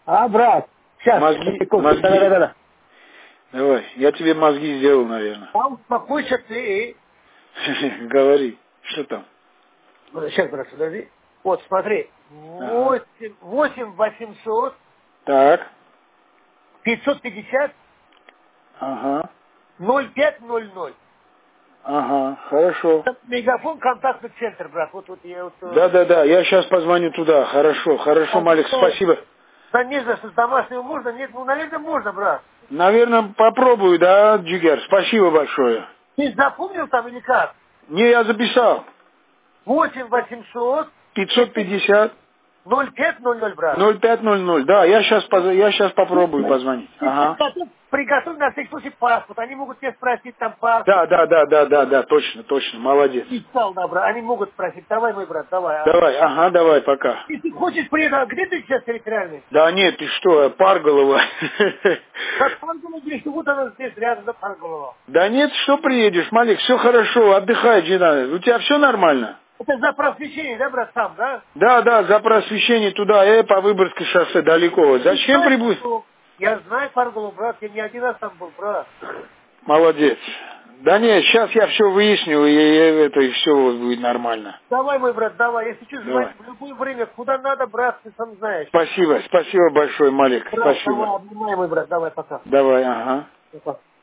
А, брат, сейчас. Мозги. Да. Давай, я тебе мозги сделал, наверное. А успокойся ты. Говори, что там? Сейчас, брат, подожди. Вот, смотри. Ага. 8 800 Так. 550 Ага. 0500. Ага, хорошо. Мегафон, контактный центр, брат. Вот я вот... Да, я сейчас позвоню туда. Хорошо, Малик, спасибо. Да не знаю, что домашнего можно. Нет, ну, наверное, можно, брат. Наверное, попробую, да, Джигер? Спасибо большое. Ты запомнил там или как? Не, я записал. 8 800 550 0500, брат. 0500. Да, я сейчас попробую позвонить. Ага. Приготовь на всякий случай паспорт. Они могут тебя спросить там паспорт. Да, точно, молодец. И стал, да, брат. Они могут спросить. Давай, мой брат, давай. Давай, пока. Если ты хочешь приехать, а где ты сейчас территориальный? Да нет, ты что, Парголова. Как Парголова здесь, вот она здесь, рядом за Парголова. Да нет, что приедешь, Малик, все хорошо, отдыхай, жена. У тебя все нормально? Это за просвещение, да, брат, сам, да? Да, за просвещение туда, по Выборгской шоссе далеко. Зачем прибудь? Я знаю Парголову, брат, я не один раз там был, брат. Молодец. Да нет, сейчас я все выясню, и все будет нормально. Давай, мой брат, давай. Если что, Давай. звони в любое время. Куда надо, брат, ты сам знаешь. Спасибо большое, Малик. Брат, Спасибо. давай, обнимай, мой брат, давай, пока. Давай, ага. Пока.